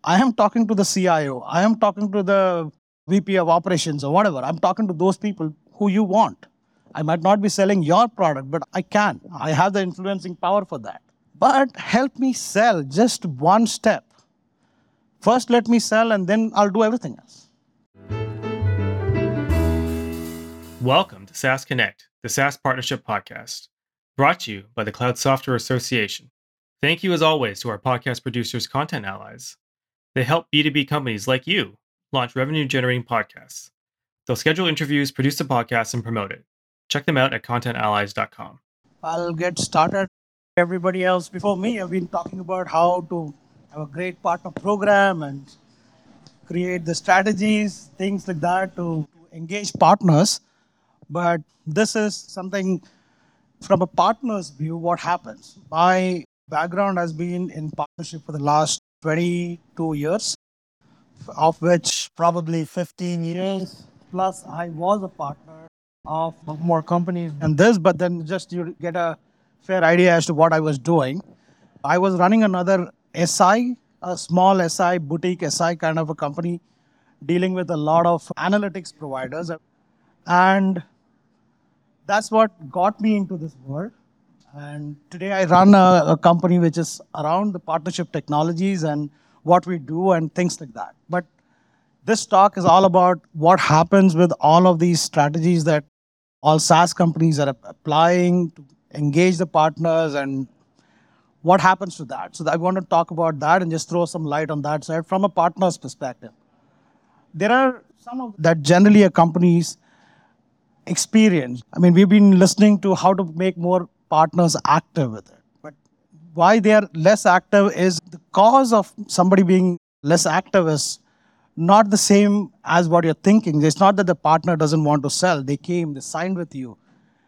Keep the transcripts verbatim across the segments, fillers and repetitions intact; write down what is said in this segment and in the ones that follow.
I am talking to the C I O. I am talking to the V P of operations or whatever. I'm talking to those people who you want. I might not be selling your product, but I can. I have the influencing power for that. But help me sell just one step. First, let me sell, and then I'll do everything else. Welcome to SaaS Connect, the SaaS Partnership Podcast, brought to you by the Cloud Software Association. Thank you, as always, to our podcast producers, Content Allies. They help B two B companies like you launch revenue-generating podcasts. They'll schedule interviews, produce the podcast, and promote it. Check them out at content allies dot com. I'll get started. Everybody else before me have been talking about how to have a great partner program and create the strategies, things like that to engage partners. But this is something from a partner's view, what happens. My background has been in partnership for the last twenty-two years, of which probably fifteen years plus I was a partner of more companies and this, but then just you get a fair idea as to what I was doing. I was running another S I, a small S I, boutique S I kind of a company, dealing with a lot of analytics providers. And that's what got me into this world. And today I run a, a company which is around the partnership technologies and what we do and things like that. But this talk is all about what happens with all of these strategies that all SaaS companies are applying to engage the partners and what happens to that. So I want to talk about that and just throw some light on that side from a partner's perspective. There are some of that generally a company's experience. I mean, we've been listening to how to make more partners active with it. But why they are less active is the cause of somebody being less active is not the same as what you're thinking. It's not that the partner doesn't want to sell. They came, they signed with you.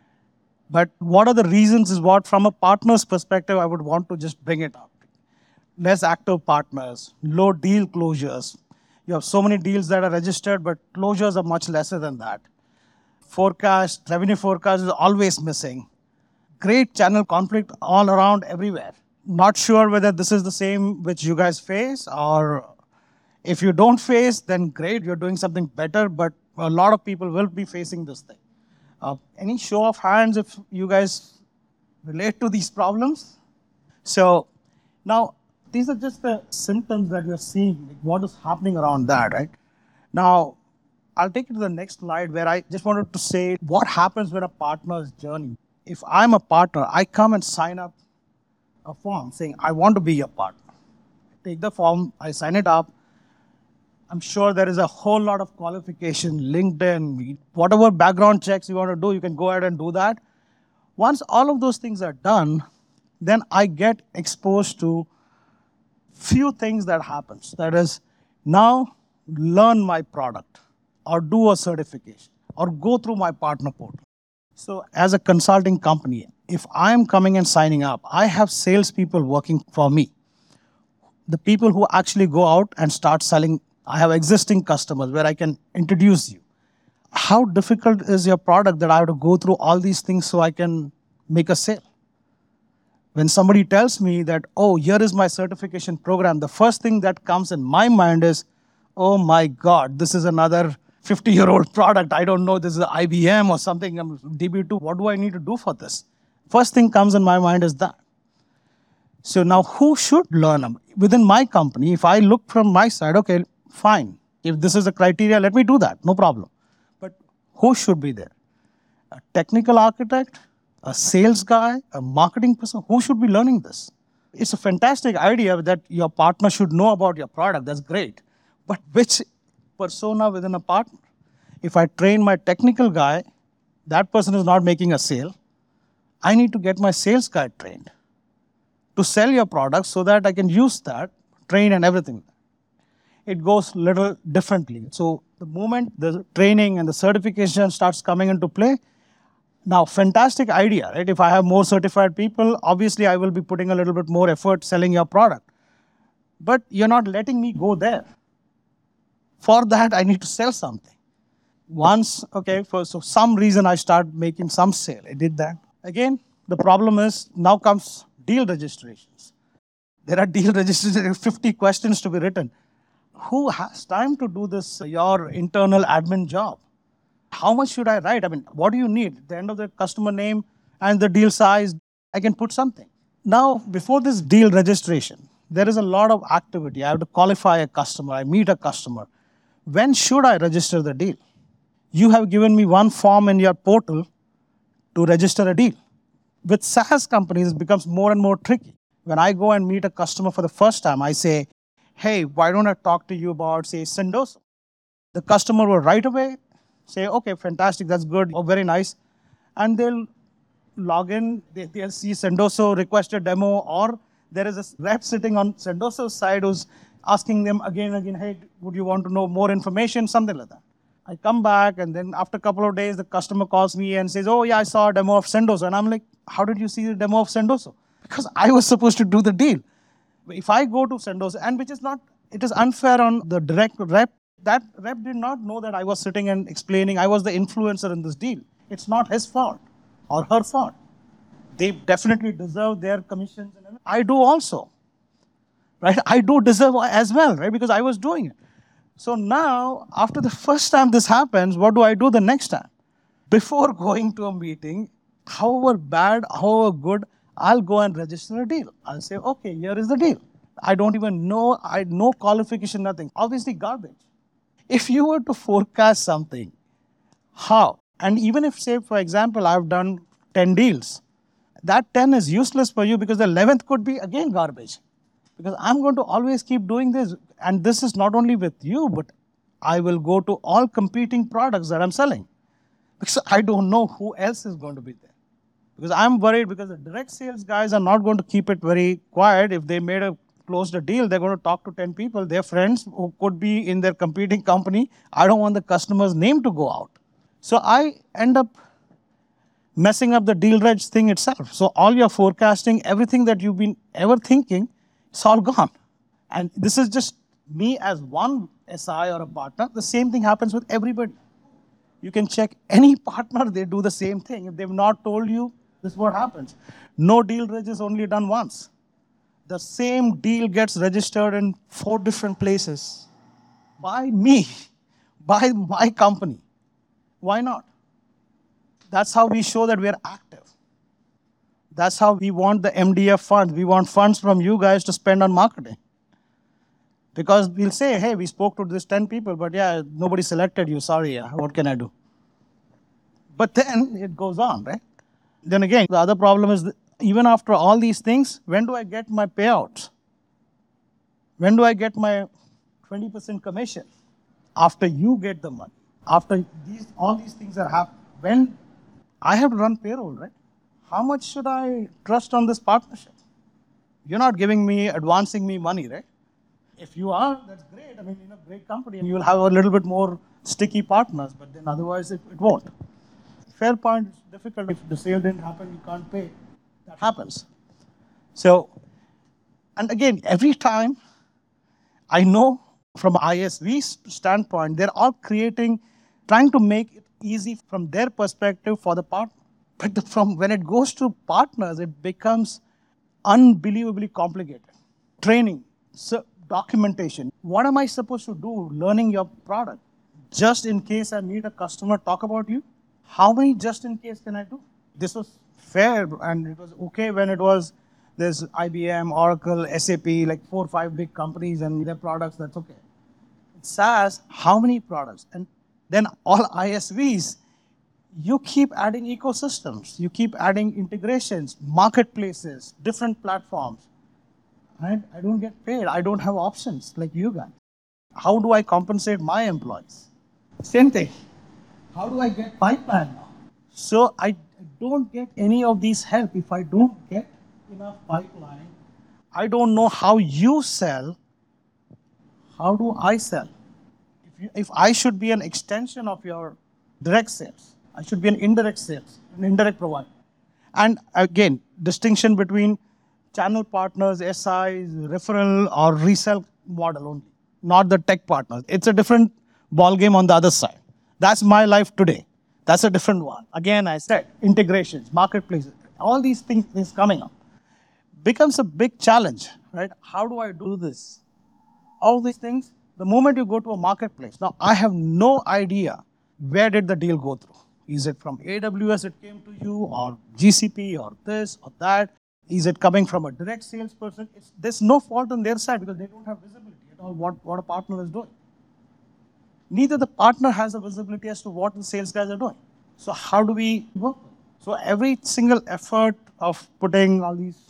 But what are the reasons is what, from a partner's perspective, I would want to just bring it up. Less active partners, low deal closures. You have so many deals that are registered, but closures are much lesser than that. Forecast, revenue forecast is always missing. Great channel conflict all around everywhere. Not sure whether this is the same which you guys face, or if you don't face, then great, you're doing something better, but a lot of people will be facing this thing. Uh, any show of hands if you guys relate to these problems? So now, these are just the symptoms that we're seeing, like what is happening around that, right? Now, I'll take you to the next slide where I just wanted to say what happens with a partner's journey. If I'm a partner, I come and sign up a form saying, I want to be your partner. Take the form, I sign it up. I'm sure there is a whole lot of qualification, LinkedIn, whatever background checks you want to do, you can go ahead and do that. Once all of those things are done, then I get exposed to few things that happens. That is, now learn my product or do a certification or go through my partner portal. So as a consulting company, if I'm coming and signing up, I have salespeople working for me. The people who actually go out and start selling. I have existing customers where I can introduce you. How difficult is your product that I have to go through all these things so I can make a sale? When somebody tells me that, oh, here is my certification program, the first thing that comes in my mind is, oh my God, this is another fifty-year-old product. I don't know, this is I B M or something, D B two. What do I need to do for this? First thing comes in my mind is that. So now who should learn them? Within my company, if I look from my side, okay, fine. If this is the criteria, let me do that, no problem. But who should be there? A technical architect, a sales guy, a marketing person, who should be learning this? It's a fantastic idea that your partner should know about your product, that's great. But which persona within a partner? If I train my technical guy, that person is not making a sale. I need to get my sales guy trained to sell your product so that I can use that, train and everything. It goes a little differently. So the moment the training and the certification starts coming into play, now fantastic idea, right? If I have more certified people, obviously I will be putting a little bit more effort selling your product. But you're not letting me go there. For that, I need to sell something. Once, okay, for so some reason I start making some sale. I did that. Again, the problem is now comes deal registrations. There are deal registrations, there are fifty questions to be written. Who has time to do this, your internal admin job? How much should I write? I mean, what do you need? At the end of the customer name and the deal size, I can put something. Now, before this deal registration, there is a lot of activity. I have to qualify a customer, I meet a customer. When should I register the deal? You have given me one form in your portal to register a deal. With SaaS companies, it becomes more and more tricky. When I go and meet a customer for the first time, I say, hey, why don't I talk to you about, say, Sendoso? The customer will right away say, okay, fantastic, that's good, oh, very nice. And they'll log in, they, they'll see Sendoso request a demo, or there is a rep sitting on Sendoso's side who's asking them again and again, hey, would you want to know more information, something like that. I come back, and then after a couple of days, the customer calls me and says, oh, yeah, I saw a demo of Sendoso. And I'm like, how did you see the demo of Sendoso? Because I was supposed to do the deal. If I go to Sendoso, and which is not, it is unfair on the direct rep. That rep did not know that I was sitting and explaining. I was the influencer in this deal. It's not his fault or her fault. They definitely deserve their commissions. And I do also, right? I do deserve as well, right? Because I was doing it. So now, after the first time this happens, what do I do the next time? Before going to a meeting, however bad, however good, I'll go and register a deal. I'll say, okay, here is the deal. I don't even know, I no qualification, nothing. Obviously, garbage. If you were to forecast something, how? And even if, say, for example, I've done ten deals, that ten is useless for you because the eleventh could be again garbage. Because I'm going to always keep doing this. And this is not only with you, but I will go to all competing products that I'm selling. Because I don't know who else is going to be there. Because I'm worried because the direct sales guys are not going to keep it very quiet. If they made a closed a deal, they're going to talk to ten people, their friends who could be in their competing company. I don't want the customer's name to go out. So I end up messing up the deal reg thing itself. So all your forecasting, everything that you've been ever thinking, it's all gone. And this is just me as one S I or a partner. The same thing happens with everybody. You can check any partner, they do the same thing. If they've not told you, this is what happens. No deal reg is only done once. The same deal gets registered in four different places by me, by my company. Why not? That's how we show that we are active. That's how we want the M D F funds. We want funds from you guys to spend on marketing. Because we'll say, hey, we spoke to this ten people, but yeah, nobody selected you. Sorry, yeah, what can I do? But then it goes on, right? Then again, the other problem is, even after all these things, when do I get my payouts? When do I get my twenty percent commission? After you get the money. After these, all these things are happening. When I have to run payroll, right? How much should I trust on this partnership? You're not giving me, advancing me money, right? If you are, that's great. I mean, you know, great company, and you'll have a little bit more sticky partners, but then otherwise it, it won't. Fair point, it's difficult. If the sale didn't happen, you can't pay. That happens. So, and again, every time I know from I S V's standpoint, they're all creating, trying to make it easy from their perspective for the partner. But the, from when it goes to partners, it becomes unbelievably complicated. Training, so documentation. What am I supposed to do learning your product? Just in case I meet a customer, talk about you? How many just in case can I do? This was fair and it was okay when it was there's I B M, Oracle, S A P, like four or five big companies and their products, that's okay. SaaS, how many products? And then all I S Vs, you keep adding ecosystems, you keep adding integrations, marketplaces, different platforms. Right? I don't get paid. I don't have options like you guys. How do I compensate my employees? Same thing. How do I get pipeline now? So I don't get any of these help if I don't get enough pipeline. I don't know how you sell. How do I sell? If, you, if I should be an extension of your direct sales, I should be an indirect sales, an indirect provider. And again, distinction between channel partners, S Is, referral or resell model only, not the tech partners. It's a different ballgame on the other side. That's my life today. That's a different one. Again, I said integrations, marketplaces, all these things is coming up. Becomes a big challenge, right? How do I do this? All these things The moment you go to a marketplace, now I have no idea where did the deal go through. Is it from A W S it came to you, or G C P, or this or that? Is it coming from a direct salesperson? It's, there's no fault on their side because they don't have visibility at all what, what a partner is doing. Neither the partner has a visibility as to what the sales guys are doing. So how do we work? So every single effort of putting all these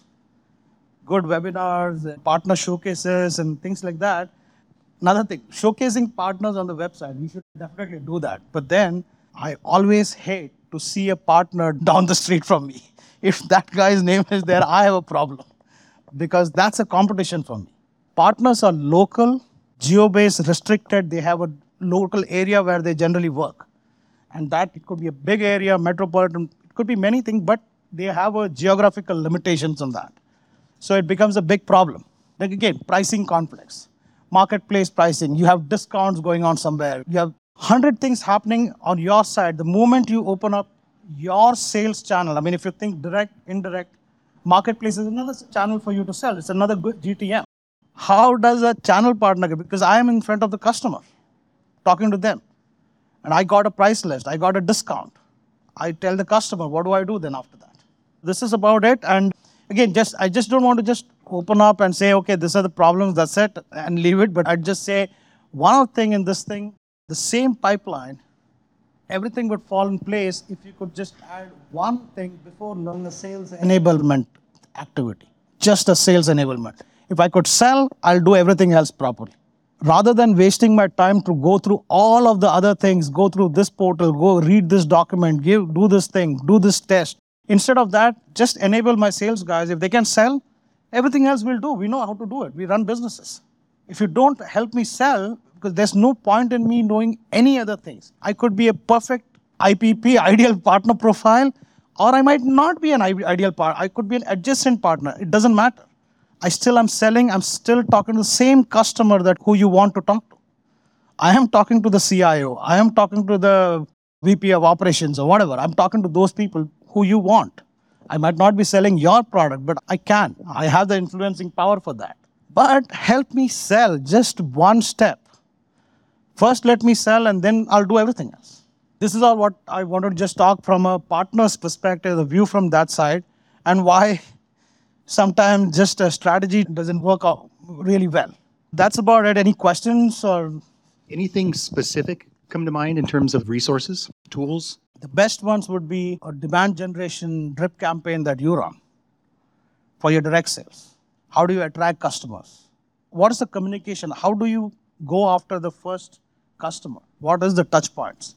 good webinars, and partner showcases and things like that. Another thing, showcasing partners on the website, we should definitely do that. But then I always hate to see a partner down the street from me. If that guy's name is there, I have a problem because that's a competition for me. Partners are local, geo-based, restricted. They have a local area where they generally work. And that it could be a big area, metropolitan, it could be many things, but they have a geographical limitations on that. So it becomes a big problem. Like again, pricing conflicts, marketplace pricing, you have discounts going on somewhere, you have one hundred things happening on your side. The moment you open up your sales channel, I mean, if you think direct, indirect, marketplace is another channel for you to sell. It's another good G T M. How does a channel partner get? Because I am in front of the customer, talking to them. And I got a price list, I got a discount. I tell the customer, what do I do then after that? This is about it. And again, just I just don't want to just open up and say, okay, these are the problems, that's it, and leave it. But I'd just say one thing in this thing, the same pipeline, everything would fall in place if you could just add one thing before learning a sales enablement activity, just a sales enablement. If I could sell, I'll do everything else properly. Rather than wasting my time to go through all of the other things, go through this portal, go read this document, give, do this thing, do this test. Instead of that, just enable my sales guys. If they can sell, everything else we'll do. We know how to do it. We run businesses. If you don't help me sell, because there's no point in me knowing any other things. I could be a perfect I P P, ideal partner profile, or I might not be an ideal partner. I could be an adjacent partner. It doesn't matter. I still am selling. I'm still talking to the same customer that who you want to talk to. I am talking to the C I O. I am talking to the V P of operations or whatever. I'm talking to those people who you want. I might not be selling your product, but I can. I have the influencing power for that. But help me sell just one step. First, let me sell, and then I'll do everything else. This is all what I wanted to just talk from a partner's perspective, the view from that side, and why sometimes just a strategy doesn't work out really well. That's about it. Any questions or anything specific come to mind in terms of resources, tools? The best ones would be a demand generation drip campaign that you run for your direct sales. How do you attract customers? What is the communication? How do you go after the first customer? What is the touch points?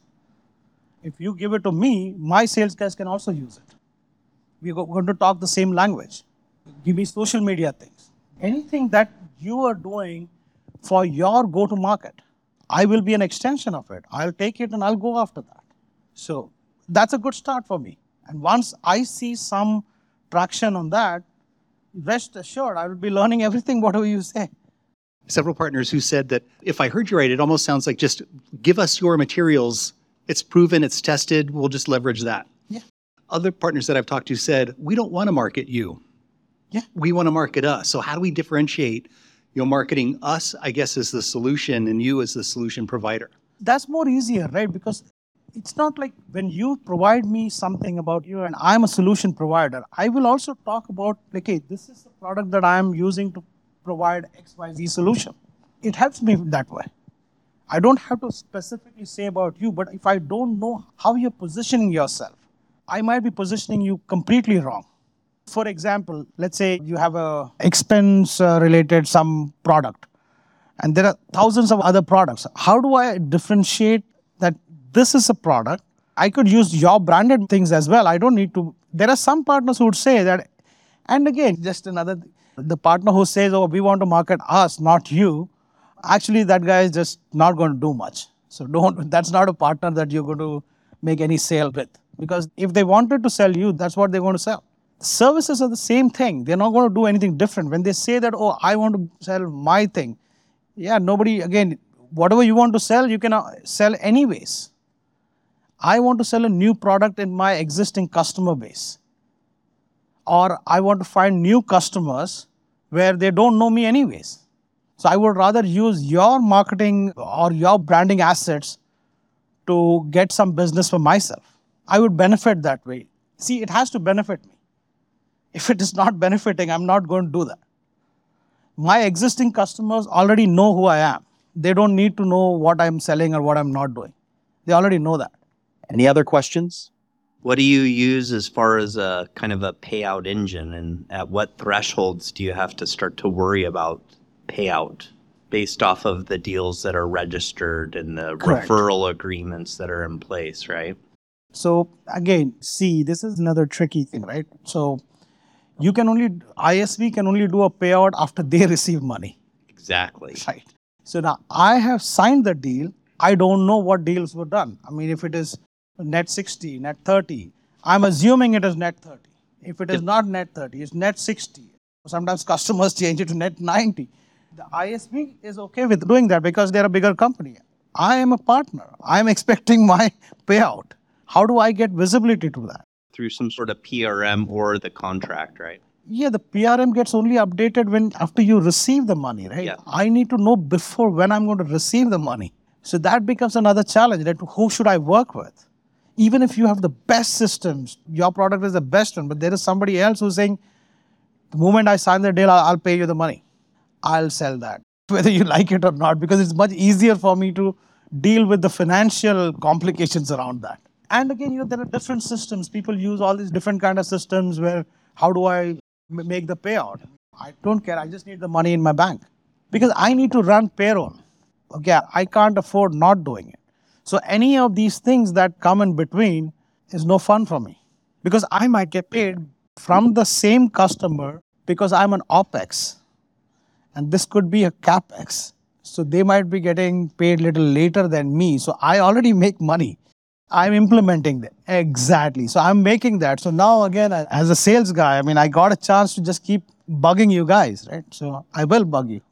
If you give it to me, my sales guys can also use it. We're going to talk the same language. Give me social media things. Anything that you are doing for your go-to-market, I will be an extension of it. I'll take it and I'll go after that. So that's a good start for me. And once I see some traction on that, rest assured, I will be learning everything, whatever you say. Several partners who said that if I heard you right, it almost sounds like just give us your materials. It's proven, it's tested, we'll just leverage that. Yeah. Other partners that I've talked to said, we don't want to market you. Yeah. We want to market us. So how do we differentiate, you know, marketing us, I guess, as the solution and you as the solution provider? That's more easier, right? Because it's not like when you provide me something about you and I'm a solution provider, I will also talk about, like, hey, this is the product that I'm using to provide X Y Z solution. It helps me that way. I don't have to specifically say about you, but if I don't know how you're positioning yourself, I might be positioning you completely wrong. For example, let's say you have a expense uh, related some product and there are thousands of other products. How do I differentiate that this is a product? I could use your branded things as well. I don't need to. There are some partners who would say that, and again, just another, the partner who says, oh, we want to market us, not you. Actually, that guy is just not going to do much. So don't, that's not a partner that you're going to make any sale with. Because if they wanted to sell you, that's what they're going to sell. Services are the same thing. They're not going to do anything different. When they say that, oh, I want to sell my thing. Yeah, nobody, again, whatever you want to sell, you can sell anyways. I want to sell a new product in my existing customer base. Or I want to find new customers where they don't know me anyways. So I would rather use your marketing or your branding assets to get some business for myself. I would benefit that way. See, it has to benefit me. If it is not benefiting, I'm not going to do that. My existing customers already know who I am. They don't need to know what I'm selling or what I'm not doing. They already know that. Any other questions? What do you use as far as a kind of a payout engine, and at what thresholds do you have to start to worry about payout based off of the deals that are registered and the Correct. referral agreements that are in place, right? So again, see, this is another tricky thing, right? So you can only, I S V can only do a payout after they receive money, Exactly. right? So now I have signed the deal. I don't know what deals were done. I mean, if it is net sixty, net thirty, I'm assuming it is net thirty. If it is not net thirty, it's net sixty. Sometimes customers change it to net ninety. The I S V is okay with doing that because they're a bigger company. I am a partner. I'm expecting my payout. How do I get visibility to that? Through some sort of P R M or the contract, right? Yeah, the P R M gets only updated when after you receive the money, right? Yeah. I need to know before when I'm going to receive the money. So that becomes another challenge. That who should I work with? Even if you have the best systems, your product is the best one, but there is somebody else who's saying, the moment I sign the deal, I'll, I'll pay you the money. I'll sell that, whether you like it or not, because it's much easier for me to deal with the financial complications around that. And again, you know, there are different systems. People use all these different kind of systems where, how do I m- make the payout? I don't care. I just need the money in my bank because I need to run payroll. Okay, I can't afford not doing it. So any of these things that come in between is no fun for me because I might get paid from the same customer because I'm an OPEX and this could be a CAPEX. So they might be getting paid little later than me. So I already make money. I'm implementing that. Exactly. So I'm making that. So now again, as a sales guy, I mean, I got a chance to just keep bugging you guys, right? So I will bug you.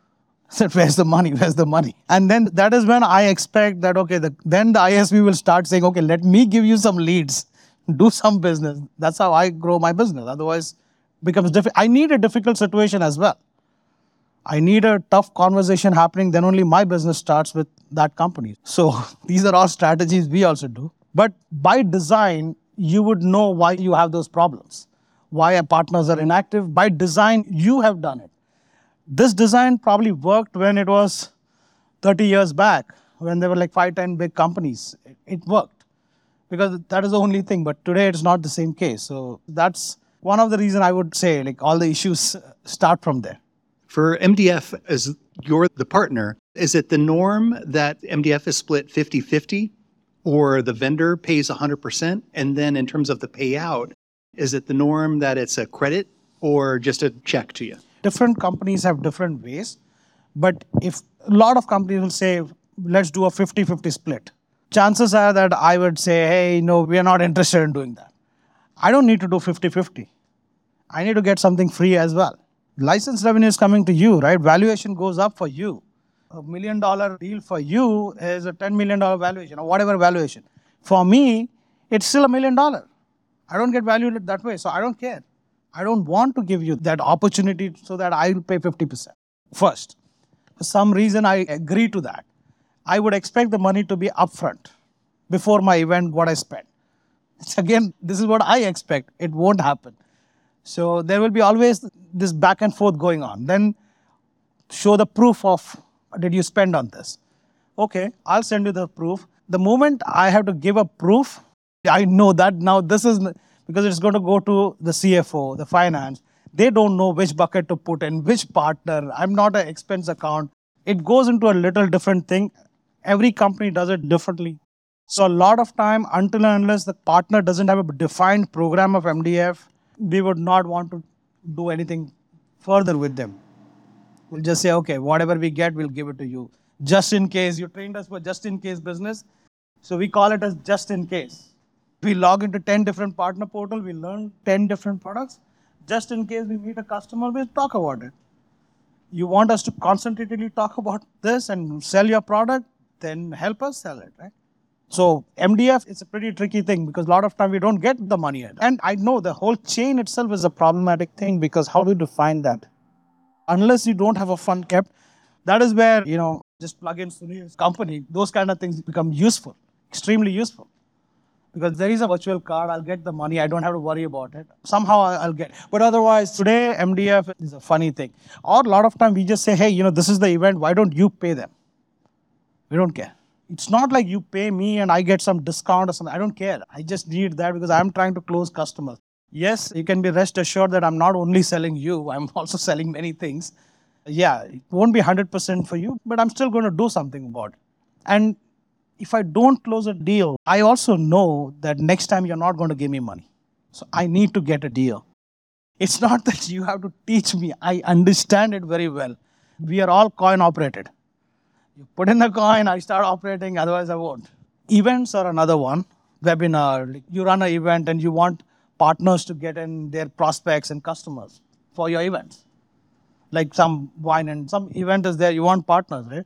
Said, where's the money? Where's the money? And then that is when I expect that, okay, the, then the I S V will start saying, okay, let me give you some leads, do some business. That's how I grow my business. Otherwise, it becomes difficult. I need a difficult situation as well. I need a tough conversation happening, then only my business starts with that company. So these are all strategies we also do. But by design, you would know why you have those problems, why our partners are inactive. By design, you have done it. This design probably worked when it was thirty years back, when there were like five, ten big companies. It, it worked because that is the only thing. But today it's not the same case. So that's one of the reasons I would say like all the issues start from there. For M D F, as you're the partner, is it the norm that M D F is split fifty-fifty or the vendor pays one hundred percent? And then in terms of the payout, is it the norm that it's a credit or just a check to you? Different companies have different ways. But if a lot of companies will say, let's do a fifty-fifty split, chances are that I would say, hey, no, we are not interested in doing that. I don't need to do fifty-fifty. I need to get something free as well. License revenue is coming to you, right? Valuation goes up for you. A million dollar deal for you is a ten million dollar valuation or whatever valuation. For me, it's still a million dollar. I don't get valued that way, so I don't care. I don't want to give you that opportunity so that I will pay fifty percent first. For some reason, I agree to that. I would expect the money to be upfront before my event, what I spent. Again, this is what I expect. It won't happen. So there will be always this back and forth going on. Then show the proof of did you spend on this. Okay, I'll send you the proof. The moment I have to give a proof, I know that now this is because it's going to go to the C F O, the finance. They don't know which bucket to put in, which partner. I'm not an expense account. It goes into a little different thing. Every company does it differently. So a lot of time, until and unless the partner doesn't have a defined program of M D F, we would not want to do anything further with them. We'll just say, okay, whatever we get, we'll give it to you. Just in case. You trained us for just in case business. So we call it as just in case. We log into ten different partner portals. We learn ten different products. Just in case we meet a customer, we'll talk about it. You want us to concentratedly talk about this and sell your product, then help us sell it, right? So M D F is a pretty tricky thing because a lot of time we don't get the money yet. And I know the whole chain itself is a problematic thing because how do you define that? Unless you don't have a fund kept, That is where, you know, just plug in Sunil's company. Those kind of things become useful, extremely useful. Because there is a virtual card, I'll get the money. I don't have to worry about it. Somehow I'll get. But otherwise, today M D F is a funny thing. Or a lot of time we just say, hey, you know, this is the event. Why don't you pay them? We don't care. It's not like you pay me and I get some discount or something. I don't care. I just need that because I'm trying to close customers. Yes, you can be rest assured that I'm not only selling you, I'm also selling many things. Yeah, it won't be one hundred percent for you, but I'm still going to do something about it. And if I don't close a deal, I also know that next time you're not going to give me money. So I need to get a deal. It's not that you have to teach me. I understand it very well. We are all coin operated. You put in the coin, I start operating, otherwise I won't. Events are another one. Webinar, like you run an event and you want partners to get in their prospects and customers for your events. Like some wine and some event is there, you want partners, right?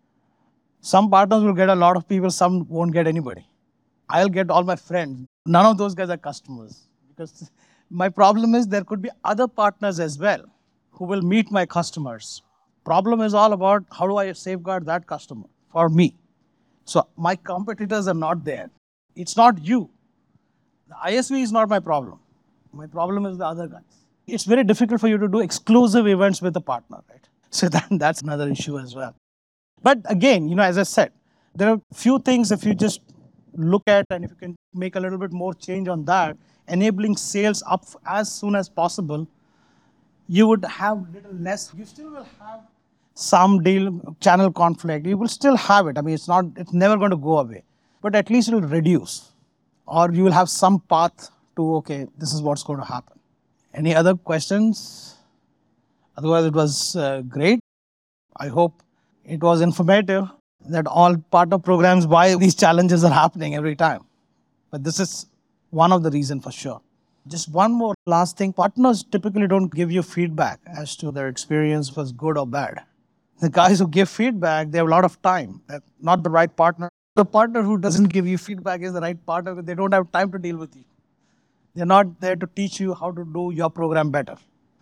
Some partners will get a lot of people, some won't get anybody. I'll get all my friends. None of those guys are customers. Because my problem is there could be other partners as well who will meet my customers. Problem is all about how do I safeguard that customer for me. So my competitors are not there. It's not you. The I S V is not my problem. My problem is the other guys. It's very difficult for you to do exclusive events with a partner, right? So that, that's another issue as well. But again, you know, as I said, there are few things if you just look at and if you can make a little bit more change on that, enabling sales up as soon as possible, you would have little less. You still will have some deal channel conflict. You will still have it. I mean, it's not, it's never going to go away. But at least it will reduce. Or you will have some path to, okay, this is what's going to happen. Any other questions? Otherwise, it was uh, great. I hope it was informative that all partner programs, why these challenges are happening every time. But this is one of the reasons for sure. Just one more last thing. Partners typically don't give you feedback as to their experience was good or bad. The guys who give feedback, they have a lot of time. They're not the right partner. The partner who doesn't give you feedback is the right partner because they don't have time to deal with you. They're not there to teach you how to do your program better.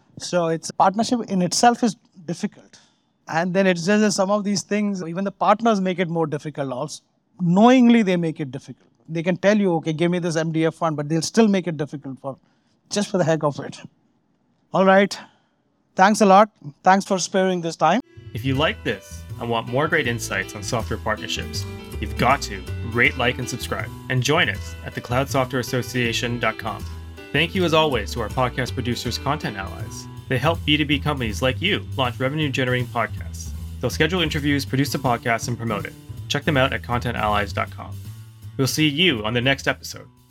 So it's partnership in itself is difficult. And then it's just that some of these things, even the partners make it more difficult also. Knowingly, they make it difficult. They can tell you, okay, give me this M D F fund, but they'll still make it difficult for just for the heck of it. All right. Thanks a lot. Thanks for sparing this time. If you like this and want more great insights on software partnerships, you've got to rate, like, and subscribe, and join us at the cloud software association dot com. Thank you as always to our podcast producers, Content Allies. They help B two B companies like you launch revenue-generating podcasts. They'll schedule interviews, produce the podcast, and promote it. Check them out at content allies dot com. We'll see you on the next episode.